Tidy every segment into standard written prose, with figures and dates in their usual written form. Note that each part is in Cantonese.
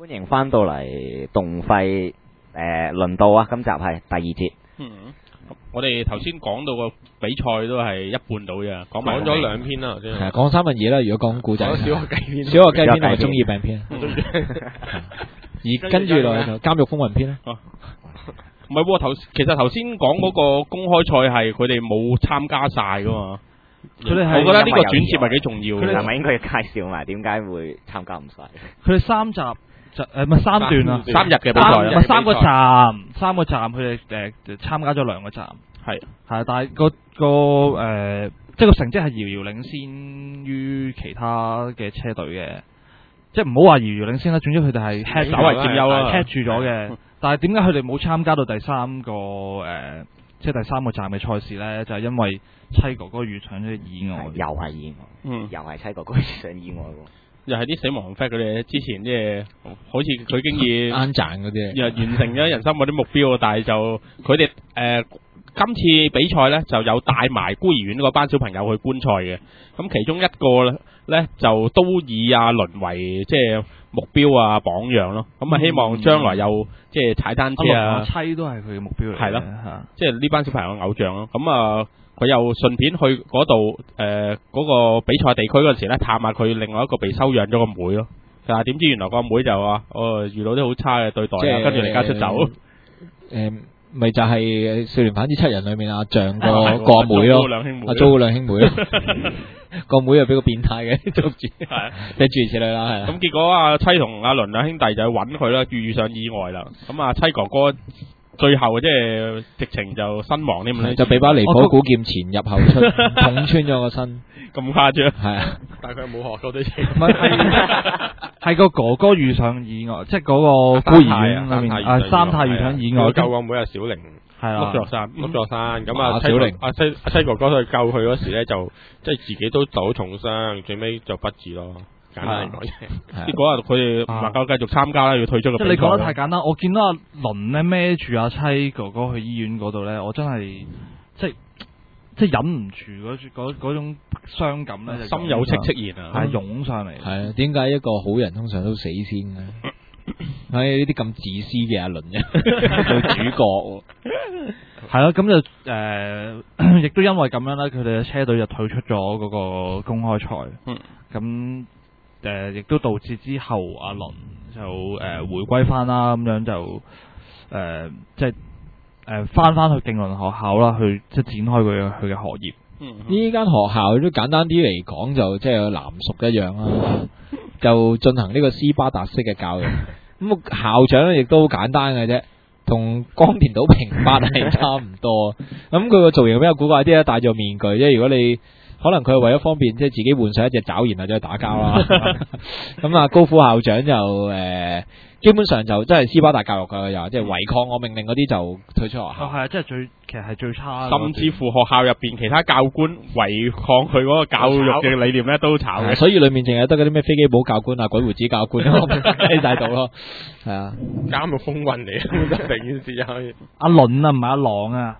歡迎翻到嚟動廢輪到啊！今集係第2節。 我哋頭先講到個比賽都係一半到啫，講咗2篇啦，頭先。 係啊，講2/3啦。如果講古仔， 小學雞篇， 小學雞篇同埋中二病篇。而跟住落去就監獄風雲篇啦。 唔係喎，其實頭先講嗰個公開賽係佢哋冇參加晒噶嘛。佢哋係，我覺得呢個轉接係幾重要嘅。 佢哋係咪應該要介紹埋點解會參加唔晒？ 佢哋3集就唔係3段啊 ，3日嘅比賽， 唔係3個站，佢哋參加咗2個站，係，但係即係個成績係遙遙領先於其他嘅車隊嘅，即係唔好話遙遙領先啦，總之佢哋係稍為佔優啦 ，head 住咗嘅。但係點解佢哋冇參加到第3個即係第3個站嘅賽事咧？就係因為妻哥哥遇上咗意外， 又係意外，又係妻哥哥遇上意外喎。 又係啲死亡 fact 佢哋之前即係好似佢經已啱賺嗰啲， 又完成咗人生嗰啲目標，但係就佢哋今次比賽咧就有帶埋孤兒院嗰班小朋友去觀賽嘅，咁其中一個咧就都以阿倫為即係目標啊榜樣咯，咁啊希望將來有即係踩單車啊， 妻都係佢嘅目標嚟， 係咯，即係呢班小朋友嘅偶像咯，咁啊。佢又順便去嗰度嗰個比賽地區嗰陣時咧，探下佢另外一個被收養咗個妹咯。但係點知原來個妹就話：遇到啲好差嘅對待啊，跟住離家出走。 咪就係少年犯之7人裏面阿象個阿妹咯，阿租兩兄妹咯。個妹又俾個變態嘅捉住，即係諸如此類啦，係。 咁結果阿妻同阿倫兩兄弟就去揾佢啦，遇上意外啦。咁啊，妻哥哥。最後即係直情就身亡添咧， 就俾把離譜古劍前入後出，捅穿咗個身， 咁誇張。係啊， 但係佢冇學過啲嘢。唔係個哥哥遇上意外，即係嗰個孤兒院裏面三太遇上意外， 救個妹阿小玲， 係啦， 碌咗山。咁啊，小玲阿西哥哥去救佢嗰時咧，就即係自己都受咗重傷，最尾就不治咯。簡單嚟講， 結果佢哋唔能夠繼續參加啦，要退出個比賽。 即係你講得太簡單，我見到阿倫咧孭住阿妻哥哥去醫院嗰度咧，我真係即係忍唔住嗰種傷感咧， 心有戚戚然啊， 係湧上嚟。 係啊，點解一個好人通常都死先嘅？喺呢啲咁自私嘅阿倫做主角， 係咯，咁就亦都因為咁樣咧，佢哋嘅車隊就退出咗嗰個公開賽。咁亦都導致之後阿倫就回歸翻啦，咁樣就即係翻去競輪學校啦，去即係展開佢嘅學業。 呢間學校都簡單啲嚟講，就即係男屬一樣啦，就進行呢個斯巴達式嘅教育。咁校長咧亦都好簡單嘅啫，同江田島平八係差唔多。咁佢個造型比較古怪啲啦，戴住面具，即係如果你。可能佢係為咗方便，即係自己換上一隻爪，然後再去打交啦。咁啊，高虎校長就基本上就真係斯巴達教育㗎，又即係違抗我命令嗰啲就退出學校。 係啊，即係其實係最差。 甚至乎學校入邊其他教官違抗佢嗰個教育嘅理念咧，都炒嘅。 所以裡面淨係得嗰啲咩飛機堡教官啊、鬼胡子教官喺晒度咯。係啊， 監獄風雲嚟啊！成件事又阿倫啊，唔係阿朗啊。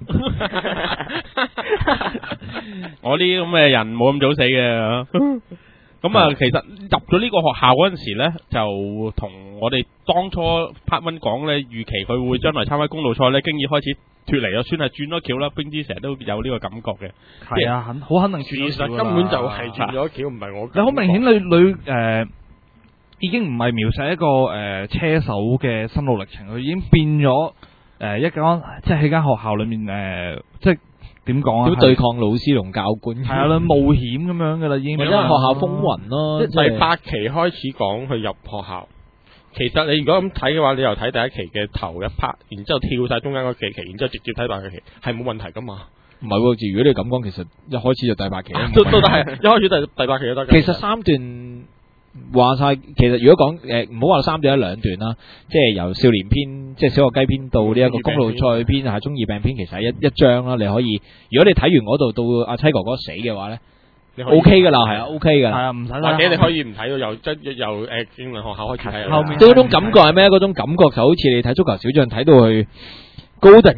我啲咁嘅人冇咁早死嘅。咁啊，其實入咗呢個學校嗰陣時咧，就同我哋當初 Part 1講咧，預期佢會將來參加公路賽咧，經已開始脫離咗，算係轉咗橋啦。冰之成日都有呢個感覺嘅。 係啊，好肯定轉咗橋啦。 根本就係轉咗橋，唔係我。 你好明顯，你已經唔係描寫一個車手嘅心路歷程，佢已經變咗一間即係喺間學校裏面即係。點講啊？ 要對抗老師同教官， 係啊，冒險咁樣噶啦，已經。 或者學校風雲咯。 第8期開始講去入學校，其實你如果咁睇嘅話，你又睇第1期嘅頭一 part，然之後跳晒中間嗰幾期，然之後直接睇第8期，係冇問題噶嘛？ 唔係喎，如果你咁講，其實一開始就第8期都得係，一開始第8期都得。 其實3段。話晒，其實如果講唔好話3段一2段啦，即係由少年篇，即係小學雞篇到呢一個公路賽篇，係中二病篇，其實係一章啦。你可以，如果你睇完嗰度到阿妻哥哥死嘅話咧，OK 噶啦，係啊 OK 噶， 係啊唔使。 或者你可以唔睇到由競輪學校開始睇。 後面嗰種感覺係咩？嗰種感覺就好似你睇足球小將睇到去高登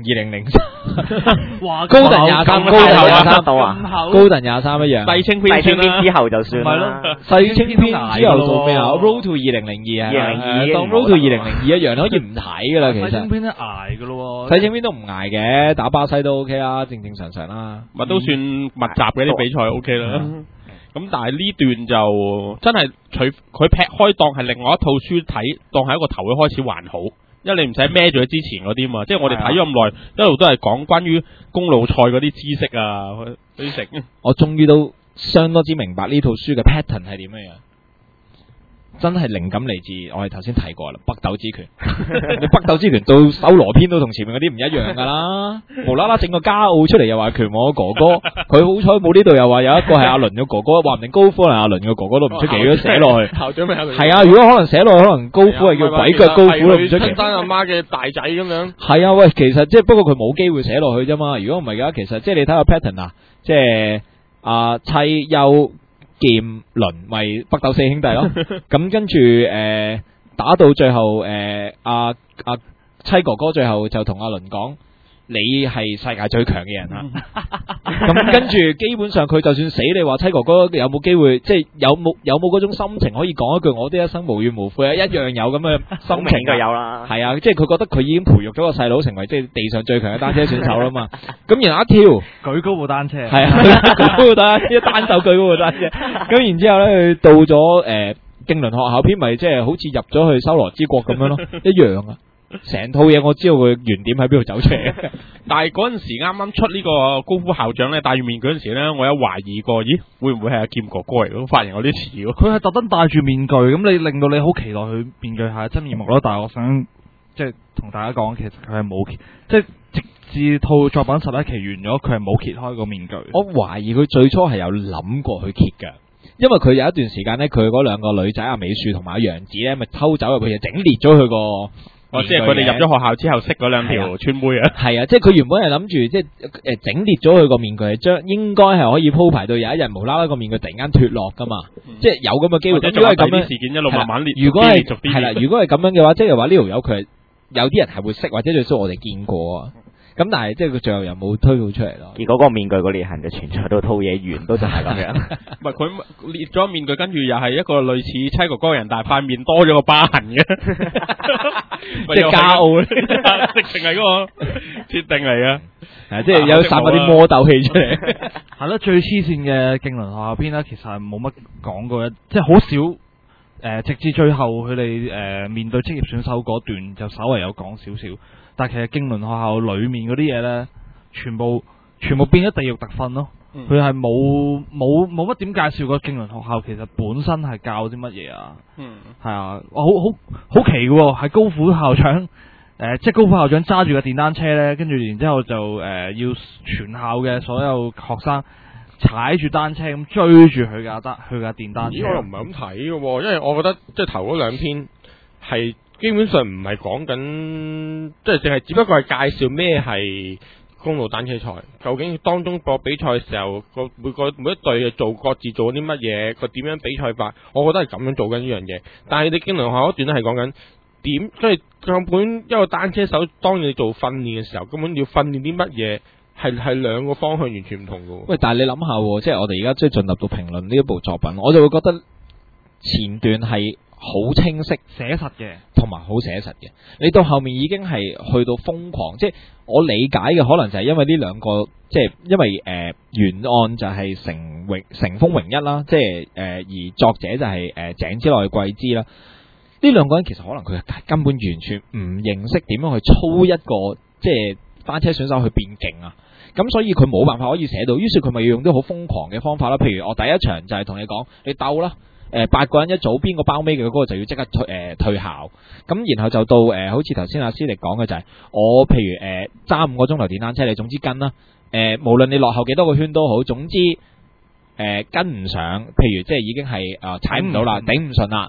2003， 哇高登23，高登23 度啊， 高登23一樣。 細清篇細清篇之後就算咪啦。 咯， 細清篇之後做咩啊 ？Road to 2002啊， 2002 當 Road to 2002一樣，你可以唔睇噶啦，其細清實。 篇都捱噶咯喎， 細清篇都唔捱嘅，打巴西都 OK 啦，正正常常啦。 咪都算密集嘅啲比賽 OK 啦。咁但係呢段就真係佢劈開當係另外一套書睇，當係一個頭會開始還好，因為你唔使孭住佢之前嗰啲嘛。即係我哋睇咗咁耐，一路都係講關於公路賽嗰啲知識啊，嗰啲食。 我終於都相當之明白呢套書嘅 pattern 係點樣樣。真係靈感嚟自我哋頭先提過啦，北斗之拳。你北斗之拳到修羅篇都同前面嗰啲唔一樣噶啦，無啦啦整個加奧出嚟又話拳王嘅哥哥，佢好彩冇呢度又話有一個係阿倫嘅哥哥，話唔定高夫係阿倫嘅哥哥都唔出奇，如果寫落去。 校長咪係啊，如果可能寫落去，可能高夫係叫鬼腳高夫都唔出奇。 親生阿媽嘅大仔咁樣。 係啊，喂，其實即係不過佢冇機會寫落去啫嘛。如果唔係嘅話，其實即係你睇下 pattern 啊，即係阿妻休劍倫咪北斗四兄弟咯。咁跟住打到最後阿妻哥哥最後就同阿倫講，你係世界最強嘅人啦。咁跟住基本上佢就算死，你話妻哥哥有冇機會，即係有冇嗰種心情可以講一句我啲一生無怨無悔啊？一樣有咁嘅心情就有啦。 係啊，即係佢覺得佢已經培育咗個細佬成為即係地上最強嘅單車選手啦嘛。咁然後一跳舉高部單車， 係啊，舉高部單車，單手舉高部單車。咁然之後咧，佢到咗競輪學校篇，咪即係好似入咗去修羅之國咁樣咯，一樣啊。成套嘢我知道佢原點喺邊度走出嚟。 但係嗰陣時啱啱出呢個高夫校長咧戴住面具嗰陣時咧，我有懷疑過，咦會唔會係阿劍哥哥嚟？咁髮型有啲似喎。 佢係特登戴住面具，咁你令到你好期待佢面具下真面目咯。但係我想即係同大家講，其實佢係冇即係直至套作品11期完咗，佢係冇揭開個面具。 我懷疑佢最初係有諗過去揭㗎。因為佢有一段時間咧，佢嗰兩個女仔阿美樹同埋阿楊子咧，咪偷走入去，整裂咗佢個。 即係佢哋入咗學校之後識嗰兩條村妹啊。 係啊，即係佢原本係諗住即係整裂咗佢個面具，係應該係可以鋪排到有一日無啦啦個面具突然間脫落噶嘛。即係有咁嘅機會。 如果係咁樣事件一路慢慢裂， 如果係係啦，如果係咁樣嘅話，即係話呢條友佢係有啲人係會識，或者最少我哋見過啊。咁但係即係佢最後又冇推到出嚟咯。 結果個面具個裂痕就存在到套嘢完都就係咁樣。 唔係佢裂咗面具，跟住又係一個類似妻哥哥嘅人，但係塊面多咗個疤痕嘅， 即係加奧咧， 直情係嗰個設定嚟嘅。 係即係有散嗰啲魔鬥氣出嚟。 係咯，最黐線嘅競輪學校篇咧，其實係冇乜講過嘅，即係好少。直至最後佢哋面對職業選手嗰段就稍微有講少少。但其實競輪學校裏面嗰啲嘢咧，全部變咗地獄特訓咯。佢係冇乜點介紹過競輪學校其實本身係教啲乜嘢啊？係啊，好奇嘅喎，係高虎校長即係高虎校長揸住個電單車咧，跟住然之後就要全校嘅所有學生踩住單車咁追住佢架電單車。 咦，我又唔係咁睇嘅喎，因為我覺得即係頭嗰兩篇係。基本上唔係講緊，即係淨係只不過係介紹咩係公路單車賽，究竟當中個比賽嘅時候，每一隊做各自做啲乜嘢，個點樣比賽法，我覺得係咁樣做緊呢樣嘢。但係你競輪學校嗰段咧係講緊點，即係根本一個單車手當你做訓練嘅時候，根本要訓練啲乜嘢，係兩個方向完全唔同嘅。喂， 但係你諗下，即係我哋而家即係進入到評論呢一部作品，我就會覺得前段係好清晰寫實嘅， 同埋好寫實嘅。你到後面已經係去到瘋狂，即係我理解嘅可能就係因為呢兩個，即係因為原案就係成風榮一啦，即係而作者就係井之內貴之啦。呢兩個人其實可能佢根本完全唔認識點樣去操一個即係單車選手去變勁啊。咁所以佢冇辦法可以寫到，於是佢咪要用啲好瘋狂嘅方法啦。譬如我第一場就係同你講，你鬥啦。8個人一組，邊個包尾嘅嗰個就要即刻退校。咁然後就到好似頭先阿斯力講嘅就係、是，我譬如揸5個鐘頭電單車，你總之跟啦。無論你落後幾多個圈都好，總之跟唔上。譬如即係已經係踩唔到啦，頂唔順啦。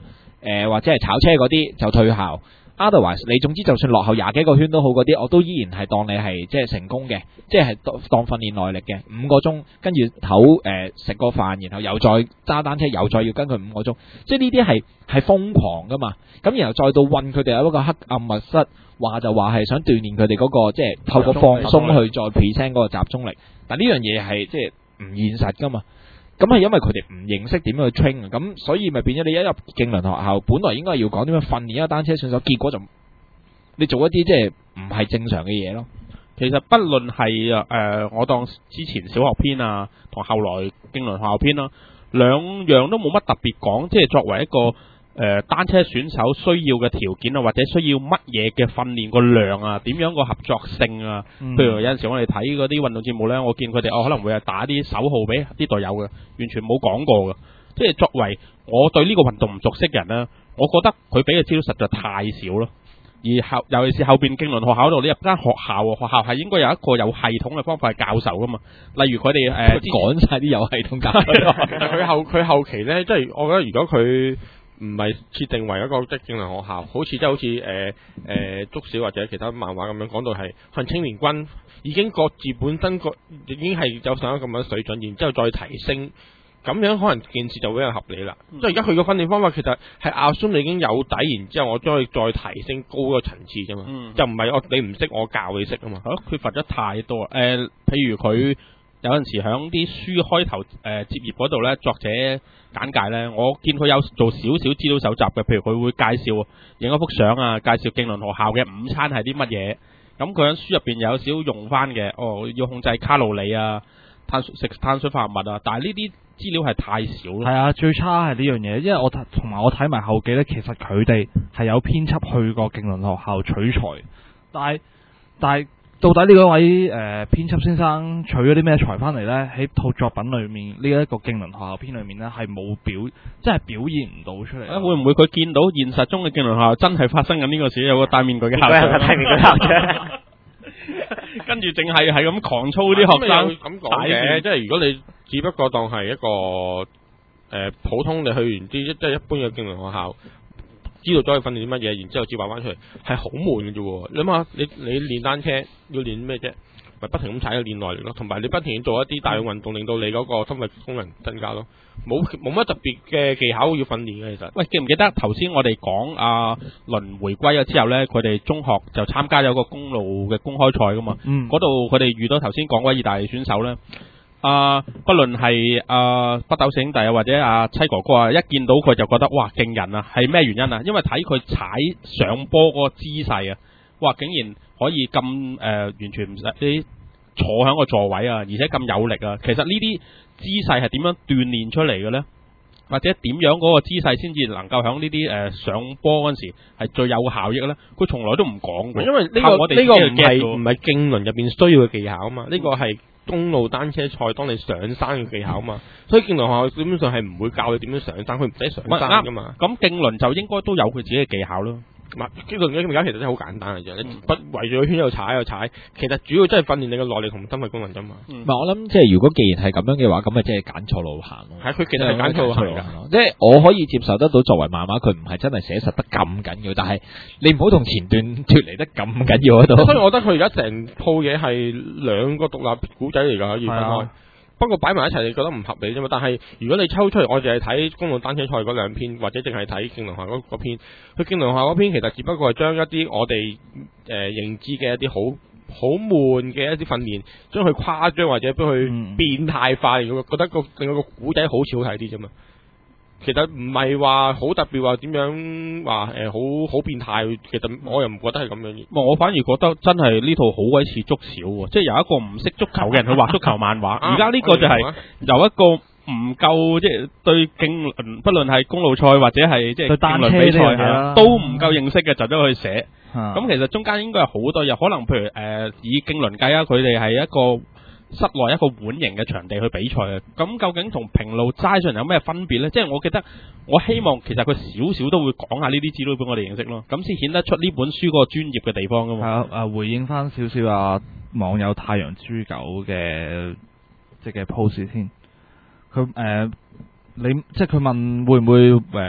或者係炒車嗰啲就退效。Otherwise， 你總之就算落後20幾個圈都好，嗰啲我都依然係當你係即係成功嘅，即係當訓練耐力嘅5個鐘，跟住唞食個飯，然後又再揸單車，又再要跟佢5個鐘，即係呢啲係瘋狂噶嘛。咁然後再到運佢哋有一個黑暗密室，話就話係想鍛鍊佢哋嗰個即係透過放鬆去再 present 嗰個集中力，但呢樣嘢係即係唔現實噶嘛。咁係因為佢哋唔認識點樣去 train 咁所以咪變咗你一入競輪學校，本來應該要講點樣訓練一個單車選手，結果就你做一啲即係唔係正常嘅嘢咯。 其實不論係我當之前小學篇啊，同後來競輪學校篇啦，兩樣都冇乜特別講，即係作為一個單車選手需要嘅條件啊，或者需要乜嘢嘅訓練個量啊，點樣個合作性啊，譬如有陣時我哋睇嗰啲運動節目呢，我見佢哋可能會係打啲手號俾啲隊友嘅，完全冇講過嘅。即係作為我對呢個運動唔熟悉嘅人呢，我覺得佢俾嘅資料實在太少咯。而尤其是後邊競輪學校度，你入間學校啊，學校係應該有一個有系統嘅方法去教授噶嘛。例如佢哋講晒啲有系統教授。 其實佢後期呢，即係我覺得如果佢唔係設定為一個即係競輪學校，好似足小或者其他漫畫咁樣講到係可能青年軍已經各自本身已經係有上咗咁樣水準，然之後再提升。咁樣可能件事就會比較合理啦。即係而家佢個訓練方法其實係 assume 你已經有底，然之後我將佢再提升高個層次啫嘛。就唔係你唔識我教你識啊嘛。 缺乏咗太多。譬如佢有陣時響啲書開頭接頁嗰度咧，作者簡介咧，我見佢有做少少資料搜集嘅。譬如佢會介紹影一幅相啊，介紹競輪學校嘅午餐係啲乜嘢。咁佢喺書入邊有少少用翻嘅。要控制卡路里啊，食碳水化合物啊，但係呢啲資料係太少啦。 係啊，最差係呢樣嘢，因為我睇埋後記呢，其實佢哋係有編輯去過競輪學校取材，但係到底呢位編輯先生取咗啲咩材翻嚟呢？喺套作品裏面呢一個競輪學校篇裏面呢，係冇即係表現唔到出嚟。 會唔會佢見到現實中嘅競輪學校真係發生緊呢個事？有個戴面具嘅校長， 戴面具校長。 跟住淨係咁狂操啲學生咁講嘅，即係如果你只不過當係一個普通你去完啲即係一般嘅競輪學校，知道咗去訓練啲乜嘢，然之後照擺翻出嚟，係好悶嘅啫喎。你諗下，你練單車要練咩啫？咪不停咁踩去練耐力咯，同埋你不停做一啲大量運動，令到你嗰個心肺功能增加咯。冇乜特別嘅技巧要訓練嘅其實。 喂，記唔記得頭先我哋講阿倫回歸咗之後呢，佢哋中學就參加咗個公路嘅公開賽噶嘛？嗰度佢哋遇到頭先講嗰位意大利選手呢，不論係北斗兄弟啊，或者阿七哥哥啊，一見到佢就覺得哇勁人啊！係咩原因啊？因為睇佢踩上波嗰個姿勢啊，哇！竟然可以咁完全唔使啲坐喺個座位啊，而且咁有力啊！其實呢啲姿勢係點樣鍛鍊出嚟嘅呢？或者點樣嗰個姿勢先至能夠喺呢啲上波嗰陣時係最有效益呢？佢從來都唔講嘅。 因為呢個唔係競輪入邊需要嘅技巧啊嘛，呢個係公路單車賽當你上山嘅技巧啊嘛，所以競輪學校基本上係唔會教你點樣上山，佢唔使上山噶嘛。 咁競輪就應該都有佢自己嘅技巧咯。 競輪嘅技巧其實真係好簡單嘅啫，你不圍住個圈又踩，其實主要真係訓練你嘅耐力同心肺功能啫嘛。 我諗即係如果既然係咁樣嘅話，咁咪即係揀錯路行咯。 係佢其實係揀錯路行㗎。 即係我可以接受得到作為漫畫，佢唔係真係寫實得咁緊要，但係你唔好同前段脫離得咁緊要嗰度。 所以我覺得佢而家成套嘢係兩個獨立古仔嚟㗎，可以分開。不過擺埋一齊，你覺得唔合理啫嘛？但係如果你抽出嚟，我淨係睇公路單車賽嗰兩篇，或者淨係睇競輪學校嗰篇，佢競輪學校嗰篇其實只不過係將一啲我哋認知嘅一啲好悶嘅一啲訓練，將佢誇張或者將佢變態化，覺得令到個古仔好似好睇啲啫嘛。其實唔係話好特別話點樣話好變態，其實我又唔覺得係咁樣。 我反而覺得真係呢套好鬼似足小喎，即係由一個唔識足球嘅人去畫足球漫畫。而家呢個就係由一個唔夠即係對競輪，不論係公路賽或者係即係競輪比賽都唔夠認識嘅，就走去寫。咁其實中間應該有好多嘢，可能譬如以競輪計啊，佢哋係一個室內一個碗形嘅場地去比賽啊，咁究竟同平路齋上有咩分別呢？即係我記得，我希望其實佢少少都會講下呢啲資料俾我哋認識咯，咁先顯得出呢本書嗰個專業嘅地方噶嘛。 係回應翻少少網友太陽豬狗嘅即係 post 先，佢你即係佢問會唔會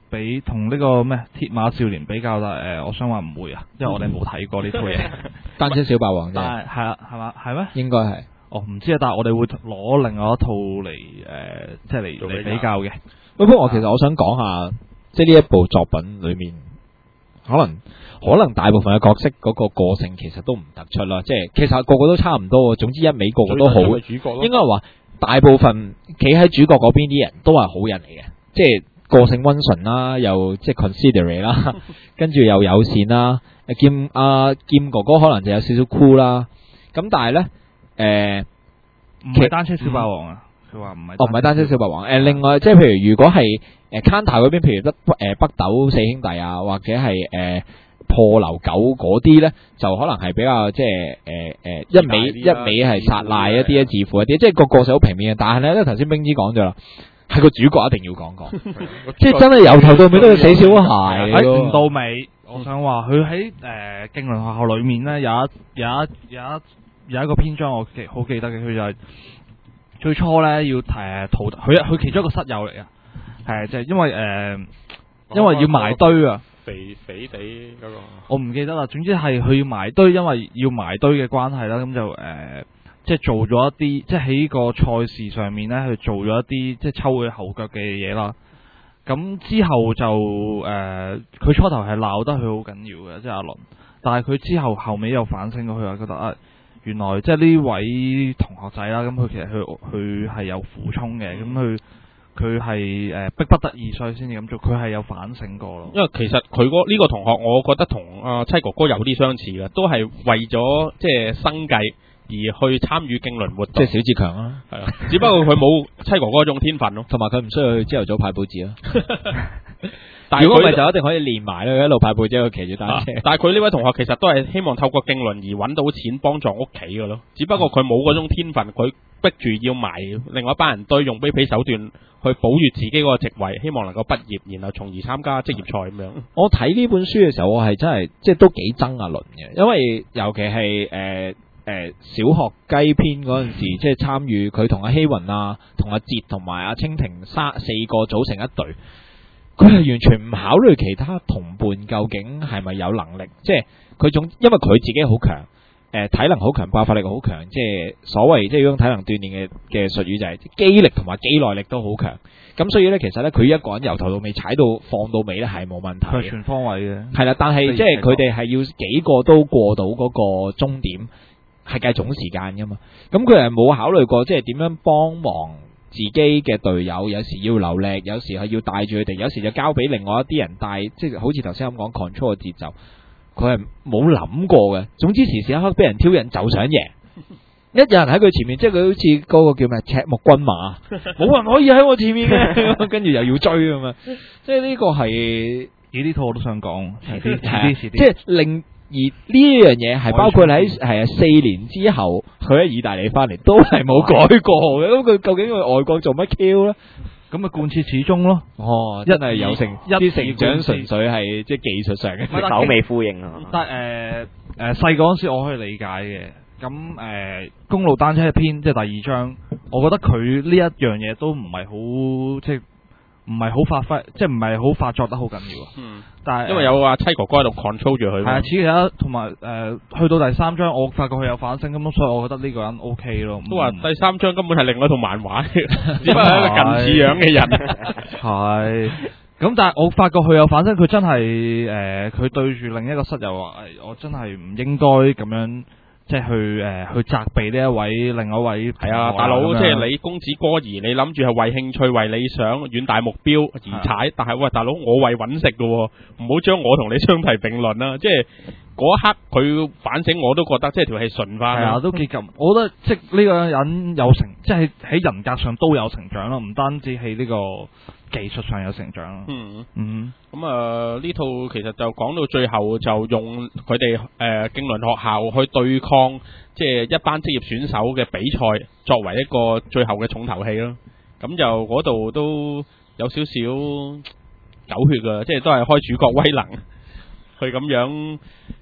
比同呢個咩鐵馬少年比較啦，我想話唔會啊，因為我哋冇睇過呢套嘢。 單車小霸王啫。 但係啦，係嘛，係咩？ 應該係。 唔知啊，但係我哋會攞另外一套嚟即係嚟比較嘅。 不過其實我想講下，即係呢一部作品裏面，可能大部分嘅角色嗰個性其實都唔突出啦，即係其實個個都差唔多，總之一味個個都好。應該話大部分企喺主角嗰邊啲人都係好人嚟嘅，即係個性溫順啦，又即係 considerate 啦，跟住又友善啦。劍哥哥可能就有少少 cool 啦，咁但係咧。 唔係單車小霸王啊！佢話唔係。 唔係單車小霸王。另外即係譬如如果係Kanta 嗰邊，譬如北斗四兄弟啊，或者係破流狗嗰啲咧，就可能係比較即係一味係殺賴一啲，自負一啲，即係個性好平面嘅。但係咧，頭先冰芝講咗啦，係個主角一定要講，即係真係由頭到尾都要死小孩。 唔到尾，我想話佢喺競輪學校裏面咧有一個篇章我好記得嘅，佢就係最初咧要佢其中一個室友嚟啊，就係因為要埋堆啊， 肥肥地嗰個， 我唔記得啦。總之係佢要埋堆，因為要埋堆嘅關係啦，咁就即係做咗一啲，即係喺個賽事上面咧去做咗一啲即係抽佢後腳嘅嘢啦。咁之後就佢初頭係鬧得佢好緊要嘅，即係阿倫，但係佢之後尾又反省咗，佢話覺得原來即係呢位同學仔啦，咁佢其實佢係有苦衷嘅，咁佢係逼不得已所以先至咁做，佢係有反省過咯。 因為其實佢呢個同學，我覺得同七哥哥有啲相似嘅，都係為咗即係生計而去參與競輪活動， 即係小志強啦， 係啊，只不過佢冇七哥哥嗰種天分咯， 同埋佢唔需要去朝頭早派報紙咯。 但係如果唔係就一定可以練埋啦，一路派報紙，騎住單車。 但係佢呢位同學其實都係希望透過競輪而揾到錢幫助屋企嘅咯，只不過佢冇嗰種天分，佢逼住要埋另外一班人堆，用卑鄙手段去保住自己嗰個職位，希望能夠畢業，然後從而參加職業賽咁樣。 我睇呢本書嘅時候，我係真係即係都幾憎阿倫嘅，因為尤其係小學雞篇嗰陣時，即係參與佢同阿希雲啊、同阿哲同埋阿蜻蜓四個組成一隊。佢係完全唔考慮其他同伴究竟係咪有能力，即係因為佢自己好強，體能好強，爆發力好強，即係所謂即係用體能鍛煉嘅術語就係肌力同埋肌耐力都好強。咁所以咧，其實咧佢一個人由頭到尾踩到放到尾咧係冇問題嘅， 係全方位嘅。係啦，但係即係佢哋係要幾個都過到嗰個終點，係計總時間噶嘛。咁佢係冇考慮過即係點樣幫忙自己嘅隊友，有時要留力，有時係要帶住佢哋，有時就交俾另外一啲人帶，即係好似頭先咁講 control 嘅節奏，佢係冇諗過嘅。總之時時刻刻俾人挑釁就想贏，一有人喺佢前面，即係佢好似嗰個叫咩赤木軍馬，冇人可以喺我前面嘅，跟住又要追咁嘛。即係呢個係呢套我都想講，遲啲， 即係令。而呢樣嘢係包括喺4年之後，佢喺意大利翻嚟都係冇改過嘅。咁佢究竟去外國做乜 Q 咧？ 咁咪貫徹始終咯。 真係有啲成長純粹係即係技術上嘅首尾呼應啊。 但係細個嗰時我可以理解嘅。咁公路單車篇即係第2章，我覺得佢呢一樣嘢都唔係好即係。唔係好發揮，即係唔係好發作得好緊要啊！但係因為有阿七哥哥喺度 control 住佢。係啊，其實同埋去到第3章，我發覺佢有反省，咁所以我覺得呢個人 OK 咯。 都話第3章根本係另外一套漫畫，只不過係一個近似樣嘅人。 係。咁但係我發覺佢有反省，佢真係佢對住另一個室友話：我真係唔應該咁樣。即係去責備呢另外一位係啊，大佬，即係你公子哥兒，你諗住係為興趣、為理想、遠大目標而踩，但係喂，大佬，我為揾食㗎喎，唔好將我同你相提並論啦。即係嗰一刻佢反省，我都覺得即係條氣順翻。係啊，都幾咁。我覺得即係呢個人有即係喺人格上都有成長咯，唔單止喺呢個技術上有成長。咁呢套其實就講到最後就用佢哋競輪學校去對抗即係一班職業選手嘅比賽，作為一個最後嘅重頭戲咯。咁就嗰度都有少少狗血㗎，即係都係開主角威能去咁樣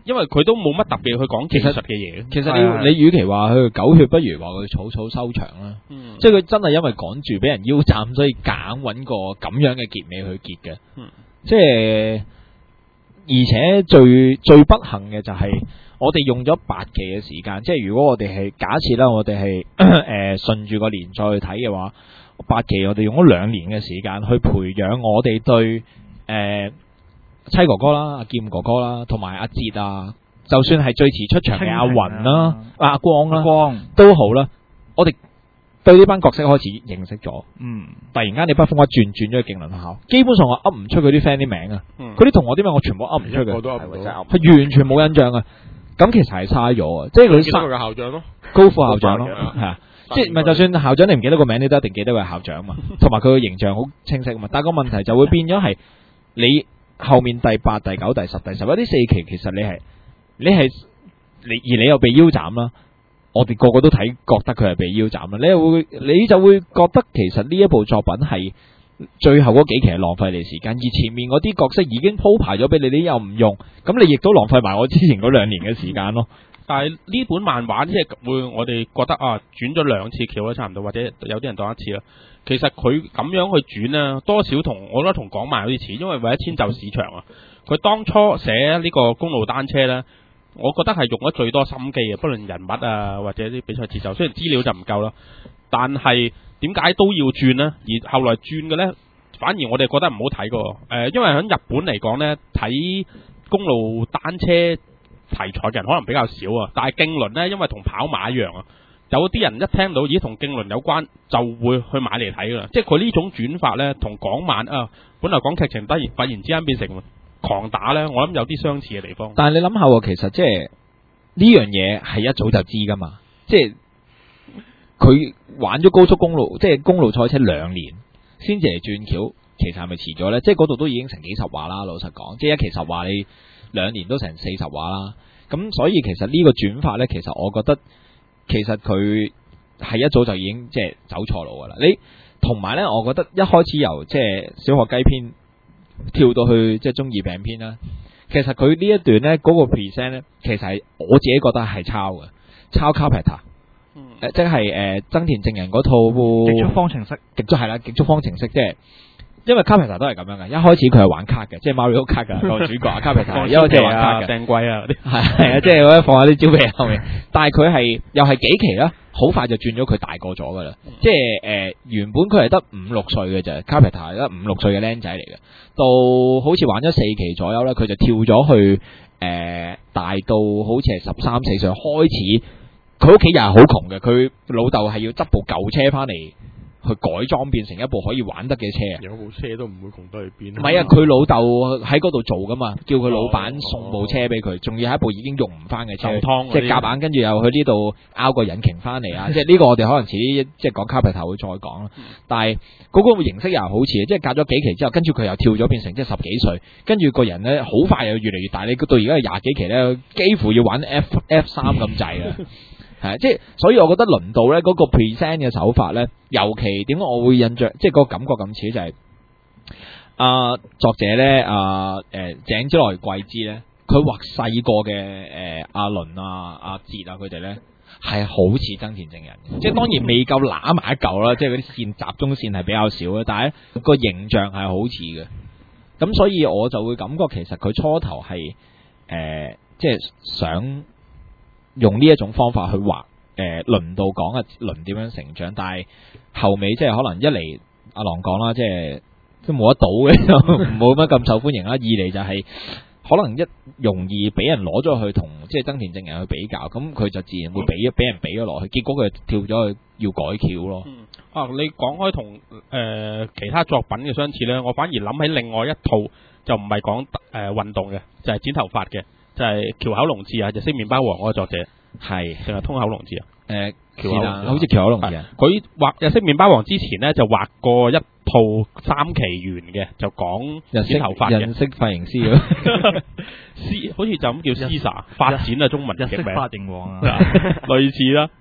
因為佢都冇乜特別去講技術嘅嘢。 其實你與其話佢狗血，不如話佢草草收場啦。即係佢真係因為趕住俾人腰斬，所以夾硬揾個咁樣嘅結尾去結嘅。即係而且最不幸嘅就係我哋用咗8期嘅時間，即係如果我哋係假設啦，我哋係順住個連載去睇嘅話，8期我哋用咗2年嘅時間去培養我哋對妻哥哥啦、阿劍哥哥啦，同埋阿哲啊，就算係最遲出場嘅阿雲啦、阿光啦，都好啦，我哋對呢班角色開始認識咗。突然間你北風一轉咗去勁麟學校，基本上我噏唔出佢啲 friend 啲名啊，佢啲同學啲名我全部噏唔出嘅，係完全冇印象啊。咁其實係差咗啊，即係佢佢嘅校長咯， 高副校長咯，係啊，即係唔係就算校長你唔記得個名，你都一定記得佢係校長嘛，同埋佢嘅形象好清晰嘛。但係個問題就會變咗係你後面第8、第9、第10、第11呢4期，其實你而你又被腰斬啦，我哋個個都睇覺得佢係被腰斬啦，你就會覺得其實呢一部作品係最後嗰幾期係浪費你時間，而前面嗰啲角色已經鋪排咗俾你，你又唔用，咁你亦都浪費埋我之前嗰2年嘅時間咯。 但係呢本漫畫即係會我哋覺得啊，轉咗2次橋啦，差唔多，或者有啲人當1次啦。其實佢咁樣去轉咧，多少我覺得同港漫有啲似，因為為咗遷就市場啊。佢當初寫呢個公路單車咧，我覺得係用咗最多心機嘅，不論人物啊或者啲比賽節奏，雖然資料就唔夠啦，但係點解都要轉呢？而後來轉嘅呢，反而我哋覺得唔好睇嘅。因為喺日本嚟講呢，睇公路單車題材嘅人可能比較少啊。但係競輪呢，因為同跑馬一樣啊，有啲人一聽到咦同競輪有關，就會去買嚟睇噶啦。即係佢呢種轉法呢，同港漫啊，本來講劇情突然之間變成狂打呢，我諗有啲相似嘅地方。 但係你諗下喎，其實即係呢樣嘢係一早就知噶嘛，即係佢玩咗高速公路，即係公路賽車2年先至嚟轉橋，其實係咪遲咗呢？即係嗰度都已經成幾十話啦，老實講，即係1期10話，你2年都成40話啦。咁所以其實呢個轉法呢，其實我覺得其實佢係一早就已經即係走錯路噶啦。你同埋呢，我覺得一開始由即係小學雞篇跳到去即係中二病篇啦，其實佢呢一段呢，嗰個 present 呢，其實係我自己覺得係抄嘅，抄 Carpenter。即係增田正人嗰套極速方程式， 極速方程式，即係因為 Carpenter 都係咁樣嘅，一開始佢係玩卡嘅，即係 Mario 卡嘅個主角啊，Carpenter 一開始係玩卡嘅， 掟龜啊嗰啲， 係啊，即係可以放下啲招俾後面，但係佢係又係幾期啦，好快就轉咗佢大個咗噶啦，即係原本佢係得5、6歲嘅啫，Carpenter 係得5、6歲嘅僆仔嚟嘅，到好似玩咗4期左右啦，佢就跳咗去大到好似係13、14歲開始。佢屋企又係好窮嘅，佢老豆係要執部舊車翻嚟去改裝變成一部可以玩得嘅車。 有部車都唔會窮得去邊。 唔係啊，佢老豆喺嗰度做噶嘛，叫佢老闆送部車俾佢，仲要係一部已經用唔翻嘅車，即係夾硬跟住又去呢度拗個引擎翻嚟啊！即係呢個我哋可能遲啲即係講Carpenter會再講啦。但係嗰個形式又係好似，即係隔咗幾期之後，跟住佢又跳咗變成即係10幾歲，跟住個人咧好快又越嚟越大。你到而家係20幾期咧，幾乎要玩 F3咁滯啊！係，即係所以我覺得輪到咧嗰個 present 嘅手法咧，尤其點解我會印象，即係個感覺咁似就係作者咧井之內貴之咧，佢畫細個嘅阿倫阿哲啊佢哋咧係好似增田正人，即係當然未夠揦埋一嚿啦，即係嗰啲線集中線係比較少嘅，但係個形象係好似嘅，咁所以我就會感覺其實佢初頭係即係想用呢一種方法去畫，輪到講啊輪點樣成長，但係後尾即係可能一嚟阿郎講啦，即係都冇得到嘅，冇乜咁受歡迎啦；二嚟就係可能一容易俾人攞咗去同即係增田正人去比較，咁佢就自然會俾人俾咗落去，結果佢跳咗去要改橋咯。 你講開同其他作品嘅相似咧，我反而諗起另外一套就唔係講運動嘅，就係剪頭髮嘅。就係橋口龍志啊，日式麵包王嗰個作者係定係通口龍志啊？橋口好似橋口龍志啊。 佢畫日式麵包王之前咧，就畫過一套3期完嘅，就講剪頭髮嘅。日式髮型師好似就咁叫 Caesar 發展啊，中文日式髮型王啊， 類似啦。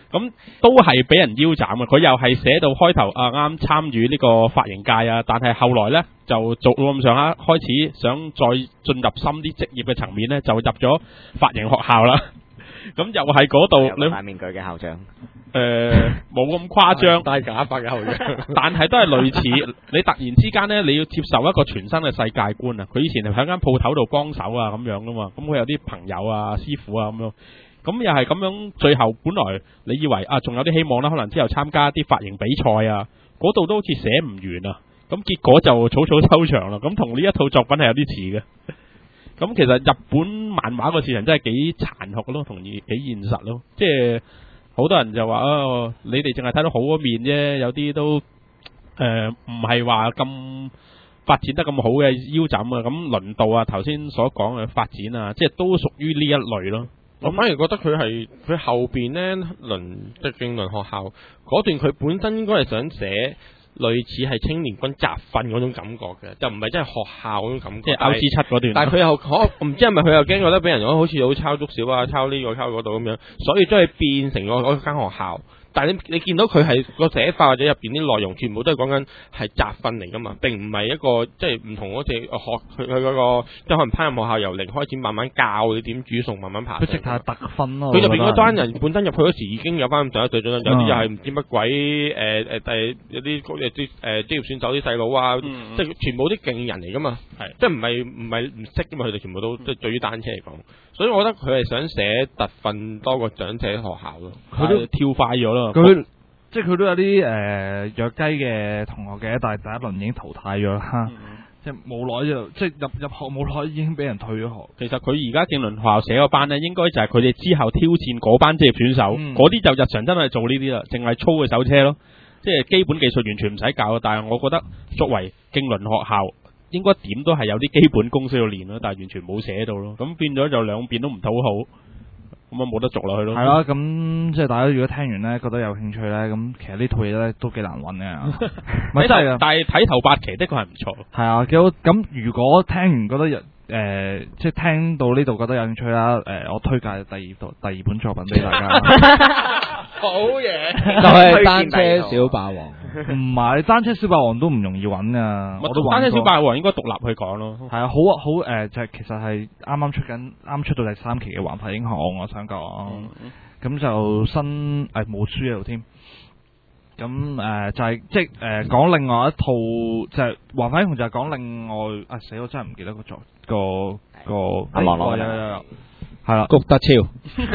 咁都係俾人腰斬啊！佢又係寫到開頭啱參與呢個髮型界啊，但係後來呢，就做到咁上下，開始想再進入深啲職業嘅層面呢，就入咗髮型學校啦。咁又係嗰度， 你戴面具嘅校長， 冇咁誇張， 戴假髮嘅校長， 但係都係類似。你突然之間呢，你要接受一個全新嘅世界觀啊！佢以前係喺間鋪頭度幫手啊咁樣噶嘛，咁佢有啲朋友啊、師傅啊咁樣。咁又係咁樣，最後本來你以為仲有啲希望啦，可能之後參加啲髮型比賽啊，嗰度都好似寫唔完啊，咁結果就草草收場啦。咁同呢一套作品係有啲似嘅。咁其實日本漫畫個市場真係幾殘酷咯，同幾現實咯。即係好多人就話你哋淨係睇到好嗰面啫，有啲都唔係話咁發展得咁好嘅腰斬啊。咁輪道啊，頭先所講嘅發展啊，即係都屬於呢一類咯。 我反而覺得佢後邊呢即係競輪學校嗰段，佢本身應該係想寫類似係青年軍集訓嗰種感覺嘅，就唔係真係學校嗰種感覺。 即係 RC7嗰段。 但係佢又唔知係咪佢又驚覺得俾人好似好抄足少啊，抄呢個抄嗰度咁樣，所以將佢變成嗰間學校。但係你見到佢係個寫法或者入邊啲內容，全部都係講緊係集訓嚟噶嘛，並唔係一個即係唔同嗰隻學佢嗰個即係可能烹飪學校由零開始慢慢教你點煮餸，慢慢爬。 佢直頭係特訓咯。 佢入邊嗰班人本身入去嗰時已經有翻咁上下水準啦，有啲又係唔知乜鬼有啲職業選手啲細佬啊，即係全部啲勁人嚟噶嘛，即係唔係唔識噶嘛，佢哋全部都即係對於單車嚟講，所以我覺得佢係想寫特訓多過長者學校咯， 佢都跳快咗啦。 佢即係佢都有啲弱雞嘅同學嘅，但係第一輪已經淘汰咗啦。即係冇耐就即係入學冇耐已經俾人退咗學。 其實佢而家競輪學校寫嗰班呢，應該就係佢哋之後挑戰嗰班職業選手，嗰啲就日常真係做呢啲啦，淨係操嘅手車咯，即係基本技術完全唔使教。但係我覺得作為競輪學校，應該點都係有啲基本功需要練咯，但係完全冇寫到咯，咁變咗就兩邊都唔討好。咁啊冇得續落去咯。係啦， 咁即係大家如果聽完咧覺得有興趣咧，咁其實呢套嘢咧都幾難揾嘅。 但係睇頭8期的確係唔錯。係啊，幾好。咁如果聽完覺得即係聽到呢度覺得有興趣啦，我推介第二本作品俾大家。 好嘢， 就係單車小霸王。 唔係單車小霸王都唔容易揾噶，我都單車小霸王應該獨立去講咯。 係啊，好就係其實係啱出到第3期嘅環法英雄，我想講。咁就新冇書喺度添。咁就係即係講另外一套，就係環法英雄就係講另外死我真係唔記得個阿郎朗係啦， 谷德超。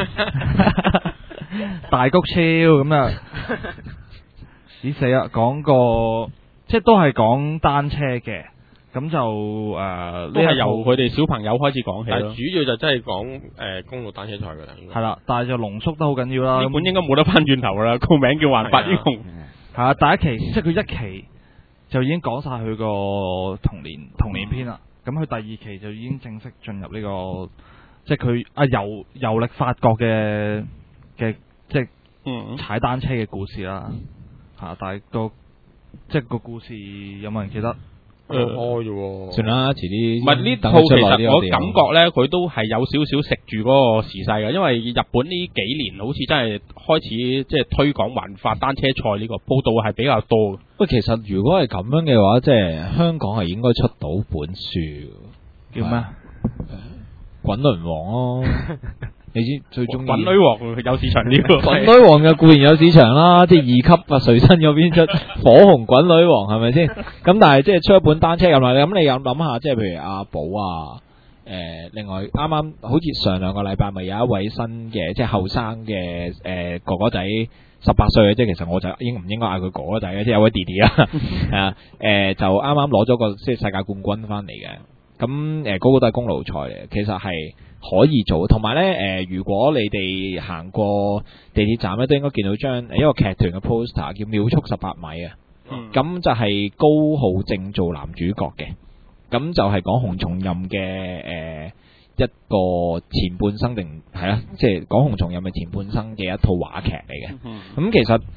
大谷超咁啊！死啊！講個即係都係講單車嘅，咁就都係由佢哋小朋友開始講起咯。 主要就真係講公路單車賽㗎啦。 係啦，但係就濃縮得好緊要啦。 呢本應該冇得翻轉頭㗎啦，個名叫環法英雄。 係啊，第一期即係佢一期就已經講晒佢個童年篇啦。咁佢第2期就已經正式進入呢個，即係佢遊歷法國嘅即係踩單車嘅故事啦。但係即係個故事有冇人記得？ 開啫， 算啦，遲啲。 唔係呢套其實我感覺咧，佢都係有少少食住嗰個時勢嘅，因為日本呢幾年好似真係開始即係推廣環法單車賽呢個報道係比較多嘅。 不過其實如果係咁樣嘅話，即係香港係應該出到本書， 叫咩？ 滾輪王咯。你知最中意滾女王有市場呢個滾女王嘅固然有市場啦，即係2級啊，瑞新嗰邊出火紅滾女王係咪先？咁但係即係出一本單車咁嚟，咁你有諗下，即係譬如阿寶啊，另外啱啱好似上2個禮拜咪有一位新嘅即係後生嘅哥哥仔18歲嘅，即係其實我就應唔應該嗌佢哥哥仔嘅，即係有位弟弟啦，係啊，就啱啱攞咗個即係世界冠軍翻嚟嘅，咁嗰個都係公路賽嚟，其實係可以做，同埋咧如果你哋行過地鐵站咧，都應該見到張一個劇團嘅 poster 叫秒速18米啊，咁就係高浩正做男主角嘅，咁就係講洪松蔭嘅一個前半生定係啦，即係講洪松蔭嘅前半生嘅一套話劇嚟嘅，咁其實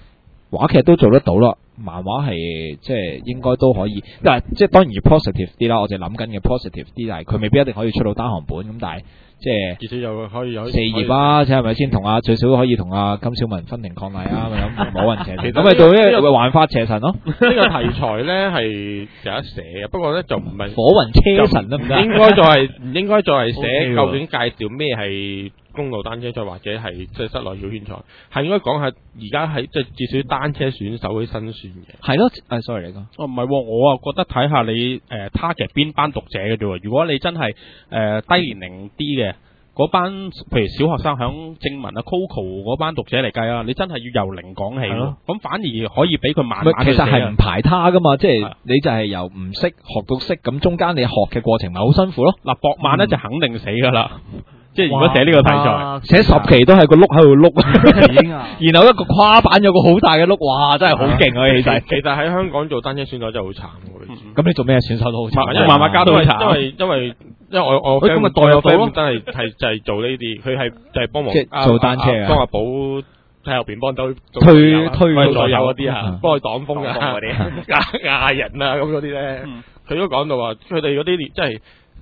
話劇都做得到啦，漫畫係即係應該都可以，但係即係當然要 positive 啲啦，我哋諗緊嘅 positive 啲，但係佢未必一定可以出到單行本咁，但係即係至少又可以有 4頁啊，即係咪先同最少可以同阿金小文分庭抗禮啊，咁冇人邪神，咁咪到呢個幻法邪神咯。 呢個題材咧係有得寫嘅，不過咧就唔係火雲車神都唔得， 應該唔應該再係寫究竟介紹咩係公路單車賽或者係即係室內繞圈賽，係應該講下而家喺即係至少單車選手嘅辛酸嘅。 係咯，sorry 你講。 哦，唔係，我啊覺得睇下你target 邊班讀者嘅啫喎。如果你真係低年齡啲嘅嗰班，譬如小學生響正文啊 Coco 嗰班讀者嚟計啊，你真係要由零講起咯。咁反而可以俾佢慢慢其實係唔排他噶嘛，即係你就係由唔識學到識，咁中間你學嘅過程咪好辛苦咯。 嗱，博曼咧就肯定死噶啦。即係如果寫呢個題材， 寫10期都係個碌喺度碌，然後一個跨板有個好大嘅碌，哇！真係好勁啊！ 其實喺香港做單車選手真係好慘喎。 咁你做咩選手都好慘， 因為漫畫家都好慘。 因為我今日代入到咯，真係就係做呢啲，佢係就係幫忙做單車啊， 幫阿寶喺後邊幫到推左右嗰啲啊，幫佢擋風啊嗰啲亞人啊咁嗰啲咧，佢都講到話佢哋嗰啲即係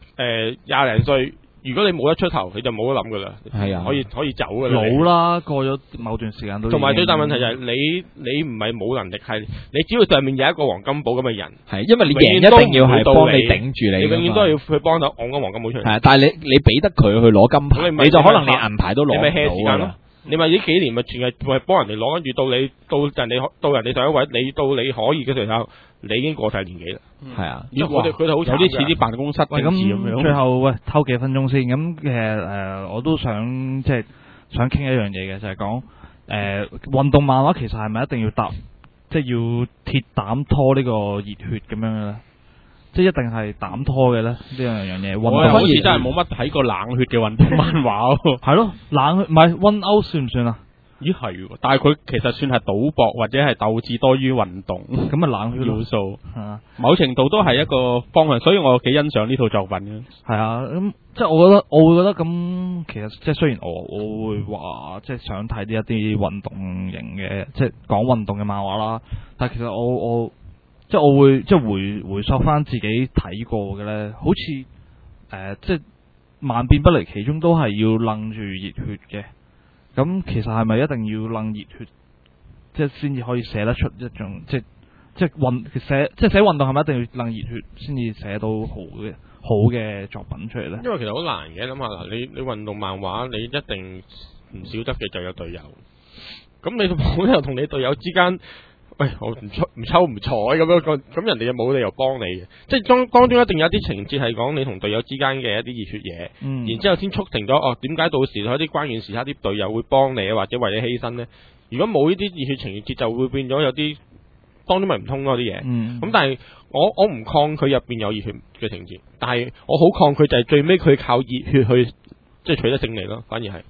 20零歲。如果你冇得出頭，你就冇得諗噶啦，係啊，可以走噶啦。 老啦，過咗某段時間都。 同埋最大問題就係你唔係冇能力，係你只要上面有一個黃金寶咁嘅人， 係因為你贏一定要係幫你頂住你， 你永遠都係要去幫到按個黃金寶出嚟。 係，但係你俾得佢去攞金牌，你就可能連銀牌都攞唔到。 你咪 hea 時間咯。你咪呢幾年咪全係幫人哋攞，跟住到人哋上一位，到你可以嘅時候，你已經過晒年紀啦。 係啊， 佢哋好有啲似啲辦公室政治咁樣。 最後偷幾分鐘先，咁其實我都想即係想傾一樣嘢嘅，就係講運動漫畫其實係咪一定要即係要鐵膽拖呢個熱血咁樣嘅咧？即係一定係膽拖嘅咧？呢樣嘢， 我好似真係冇乜睇過冷血嘅運動漫畫喎。 係咯，冷血唔係One Out算唔算啊？ 咦係，但係佢其實算係賭博或者係鬥志多於運動， 咁啊冷血要素，某程度都係一個方向，所以我幾欣賞呢套作品嘅。 係啊，咁即係我會覺得咁，其實即係雖然我會話即係想睇呢一啲運動型嘅，即係講運動嘅漫畫啦，但係其實我即係我會即係回溯翻自己睇過嘅咧，好似即係萬變不離其中都係要楞住熱血嘅。咁其實係咪一定要楞熱血，即係先至可以寫得出一種即係寫運動係咪一定要楞熱血先至寫到好嘅作品出嚟咧？ 因為其實好難嘅，諗下嗱，你運動漫畫你一定唔少得嘅就有隊友，咁你冇理由同你隊友之間，喂我唔抽唔睬咁樣，咁人哋就冇理由幫你嘅，即係當中一定有啲情節係講你同隊友之間嘅一啲熱血嘢，然之後先促成咗點解到時喺啲關鍵時刻啲隊友會幫你或者為你犧牲呢？如果冇呢啲熱血情節，就會變咗有啲當中咪唔通咯啲嘢。咁但係我唔抗拒入邊有熱血嘅情節，但係我好抗拒就係最尾佢靠熱血去即係取得勝利咯，反而係。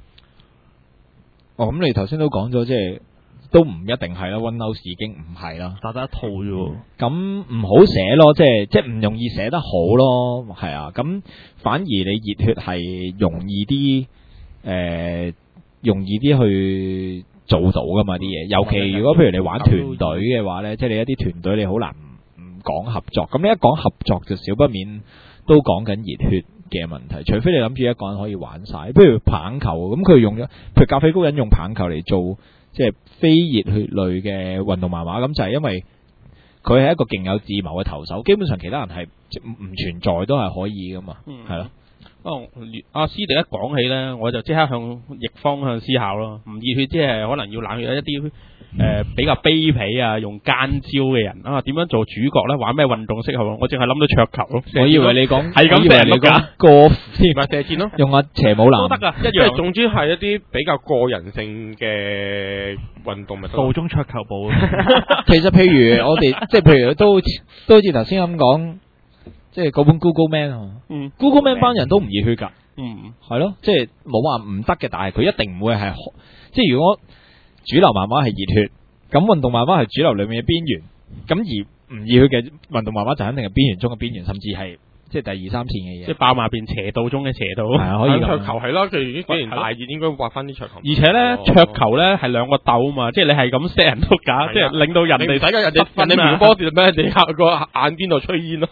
咁你頭先都講咗即係。都唔一定係啦 ，One House 已經唔係啦， 打得一套啫。 咁唔好寫咯，即係唔容易寫得好咯，係啊。咁反而你熱血係容易啲，容易啲去做到噶嘛啲嘢。尤其如果譬如你玩團隊嘅話咧，即係你一啲團隊你好難唔講合作。咁你一講合作就少不免都講緊熱血嘅問題。除非你諗住一個人可以玩晒，譬如棒球咁，佢用咗譬如咖啡高人用棒球嚟做。即係非熱血類嘅運動漫畫，咁就係因為佢係一個勁有智謀嘅投手，基本上其他人係唔存在都係可以噶嘛，係咯。 阿師弟一講起咧，我就即刻向逆方向思考咯。唔熱血即係可能要冷血一啲比較卑鄙啊，用奸招嘅人啊，點樣做主角咧？玩咩運動適合？我淨係諗到桌球咯。 我以為你講係咁成碌架個添， 咪射箭咯， 用阿邪武男都得噶，一樣。總之係一啲比較個人性嘅運動咪得。 道中桌球部。 其實譬如我哋即係譬如都好似頭先咁講。即係嗰本 Google Man 啊，Google Man 班人都唔熱血㗎，係咯，即係冇話唔得嘅，但係佢一定唔會係，即係如果主流漫畫係熱血，咁運動漫畫係主流裏面嘅邊緣，咁而唔熱血嘅運動漫畫就肯定係邊緣中嘅邊緣，甚至係即係第二三線嘅嘢， 即係爆馬變斜道中嘅斜道。 係啊，可以咁桌球係啦，佢已經幾年大熱，應該畫翻啲桌球。 而且咧，桌球咧係兩個鬥嘛，即係你係咁 set 人都假，即係令到人哋睇緊人哋瞄波跌咩？人哋個眼邊度吹煙咯。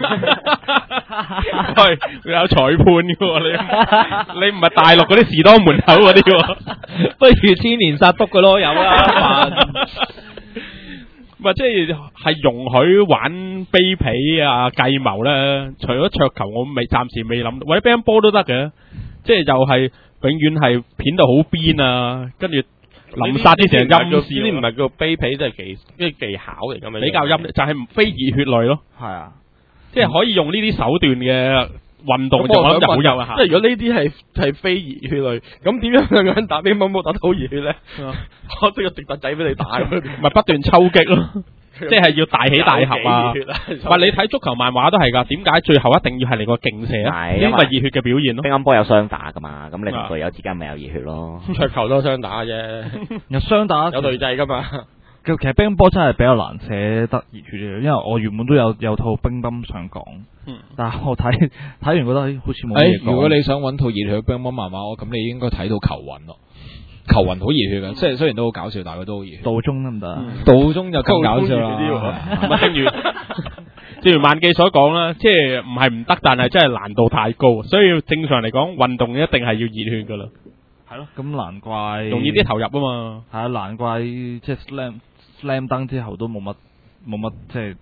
係有裁判嘅喎，你唔係大陸嗰啲士多門口嗰啲喎， 不如千年殺督嘅咯，有啦。 唔係即係容許玩卑鄙啊計謀咧，除咗桌球我暫時未諗到，或者乒乓波都得嘅，即係就係永遠係片到好邊啊，跟住臨殺之前陰視， 呢啲唔係叫卑鄙，即係技巧嚟㗎嘛， 比較陰，就係非熱血類咯。 係啊， 即係可以用呢啲手段嘅運動，就我諗就好有效。 即係如果呢啲係非熱血類，咁點樣兩個人打乒乓波打得好熱血咧？我即個直特仔俾你打， 咪不斷抽擊咯。即係要大起大合啊！唔係你睇足球漫畫都係㗎，點解最後一定要係嚟個勁射啊？因為熱血嘅表現咯。 乒乓波有雙打㗎嘛，咁你同隊友之間咪有熱血咯。 桌球都雙打啫， 有雙打有對制㗎嘛。 其實乒乓波真係比較難寫得熱血嘅，因為我原本都有套乒乓想講，但係我睇完覺得好似冇嘢講。 如果你想揾套熱血乒乓漫畫，咁你應該睇到球運咯。球運好熱血嘅，即係雖然都好搞笑，但係佢都好熱血。 道中得唔得？ 道中就更搞笑啦。 正如萬記所講啦，即係唔係唔得，但係真係難度太高，所以正常嚟講，運動一定係要熱血噶啦。 係咯，咁難怪容易啲投入啊嘛。 係啊，難怪即係 slam dunk 之後都冇乜即係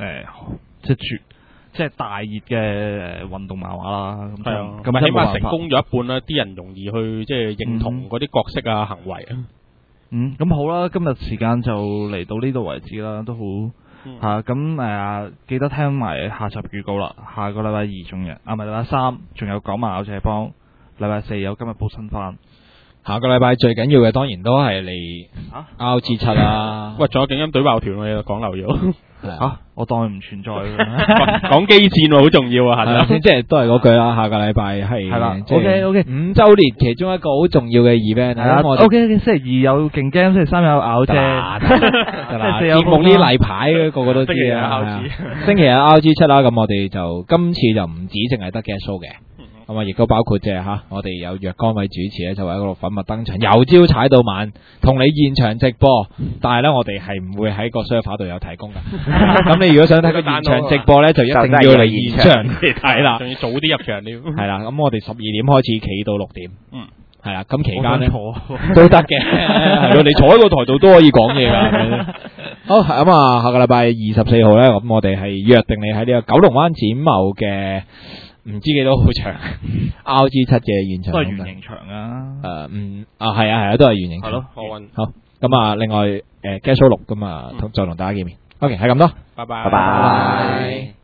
即係大熱嘅運動漫畫啦。咁係啊，咁起碼成功咗一半啦，啲人容易去即係認同嗰啲角色啊、行為啊。 咁好啦，今日時間就嚟到呢度為止啦，都好嚇。咁記得聽埋下集預告啦。下個禮拜二仲有，唔係禮拜三仲有講埋咬斜幫。禮拜四有今日報新番。 下個禮拜最緊要嘅當然都係嚟 RG7 啦。 喂，仲有勁音隊爆團我講漏咗。 我當佢唔存在。 講機戰好重要啊，係咪？ 即係都係嗰句啦。下個禮拜係啦。OK， 5周年其中一個好重要嘅 event。係啦。 OK， 星期二有勁 game，星期三有咬啫。 節目呢例牌個個都知啊。星期日 RG7 啦，咁我哋就今次就唔止淨係得 guest show 嘅。咁啊，亦都包括即係我哋有若干位主持咧，就喺嗰度粉墨登場，由朝踩到晚，同你現場直播。但係咧，我哋係唔會喺個 server 度有提供噶。咁你如果想睇個現場直播咧，就一定要嚟現場嚟睇啦。 仲要早啲入場添。係啦，咁我哋12點開始，企到6點。係啦，咁期間咧都得嘅。係咯，你坐喺個台度都可以講嘢噶。好，咁啊，下個禮拜24號咧，咁我哋係約定你喺呢個九龍灣展貿嘅。唔知幾多好長 RG7 嘅現場， 都係圓形場啊。 係啊，都係圓形場。 係咯， 好。咁啊，另外guest show 6咁啊，再同大家見面。OK，係咁多。 拜拜。 拜拜。